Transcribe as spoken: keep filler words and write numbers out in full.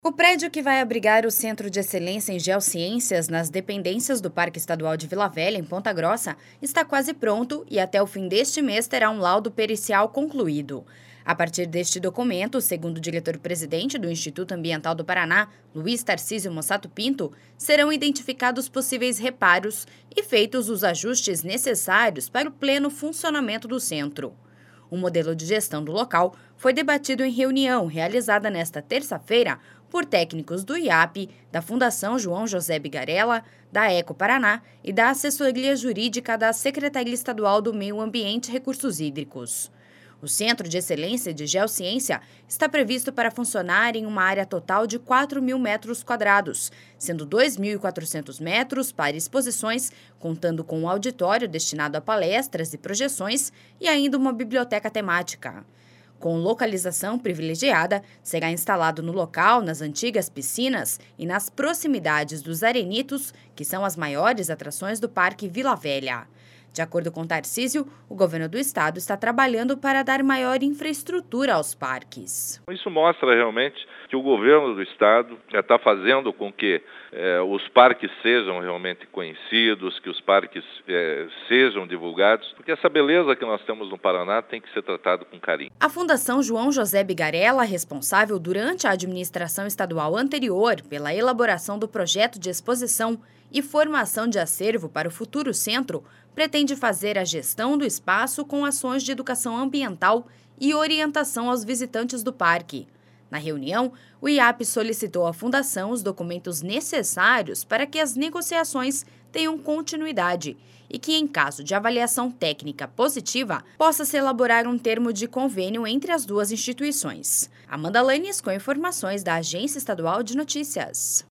O prédio que vai abrigar o Centro de Excelência em Geociências nas dependências do Parque Estadual de Vila Velha, em Ponta Grossa, está quase pronto e até o fim deste mês terá um laudo pericial concluído. A partir deste documento, segundo o diretor-presidente do Instituto Ambiental do Paraná, Luiz Tarcísio Mossato Pinto, serão identificados possíveis reparos e feitos os ajustes necessários para o pleno funcionamento do centro. O modelo de gestão do local foi debatido em reunião realizada nesta terça-feira por técnicos do I A P, da Fundação João José Bigarella, da Eco Paraná e da Assessoria Jurídica da Secretaria Estadual do Meio Ambiente e Recursos Hídricos. O Centro de Excelência de Geociência está previsto para funcionar em uma área total de quatro mil metros quadrados, sendo dois mil e quatrocentos metros para exposições, contando com um auditório destinado a palestras e projeções e ainda uma biblioteca temática. Com localização privilegiada, será instalado no local, nas antigas piscinas e nas proximidades dos arenitos, que são as maiores atrações do Parque Vila Velha. De acordo com Tarcísio, o governo do estado está trabalhando para dar maior infraestrutura aos parques. Isso mostra realmente que o governo do estado está fazendo com que eh, os parques sejam realmente conhecidos, que os parques eh, sejam divulgados, porque essa beleza que nós temos no Paraná tem que ser tratada com carinho. A Fundação João José Bigarella, responsável durante a administração estadual anterior pela elaboração do projeto de exposição e formação de acervo para o futuro centro, pretende fazer a gestão do espaço com ações de educação ambiental e orientação aos visitantes do parque. Na reunião, o I A P solicitou à Fundação os documentos necessários para que as negociações tenham continuidade e que, em caso de avaliação técnica positiva, possa-se elaborar um termo de convênio entre as duas instituições. Amanda Lanes com informações da Agência Estadual de Notícias.